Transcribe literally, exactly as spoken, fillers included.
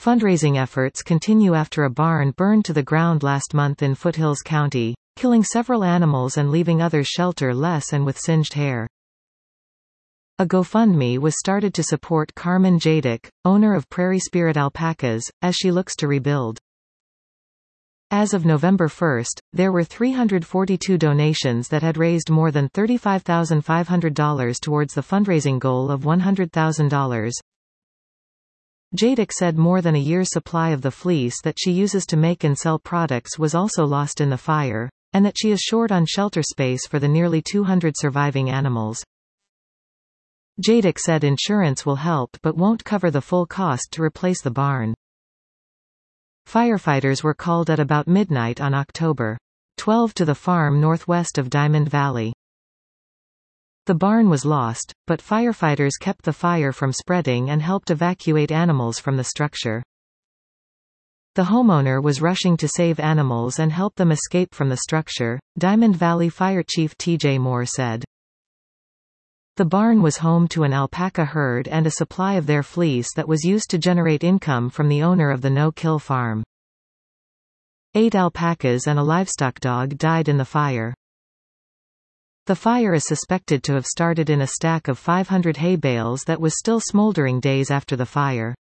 Fundraising efforts continue after a barn burned to the ground last month in Foothills County, killing several animals and leaving others shelter-less and with singed hair. A GoFundMe was started to support Carmen Jadick, owner of Prairie Spirit Alpacas, as she looks to rebuild. As of November first, there were three hundred forty-two donations that had raised more than thirty-five thousand five hundred dollars towards the fundraising goal of one hundred thousand dollars. Jadick said more than a year's supply of the fleece that she uses to make and sell products was also lost in the fire, and that she is short on shelter space for the nearly two hundred surviving animals. Jadick said insurance will help but won't cover the full cost to replace the barn. Firefighters were called at about midnight on October twelfth to the farm northwest of Diamond Valley. The barn was lost, but firefighters kept the fire from spreading and helped evacuate animals from the structure. The homeowner was rushing to save animals and help them escape from the structure, Diamond Valley Fire Chief T J Moore said. The barn was home to an alpaca herd and a supply of their fleece that was used to generate income from the owner of the no-kill farm. Eight alpacas and a livestock dog died in the fire. The fire is suspected to have started in a stack of five hundred hay bales that was still smoldering days after the fire.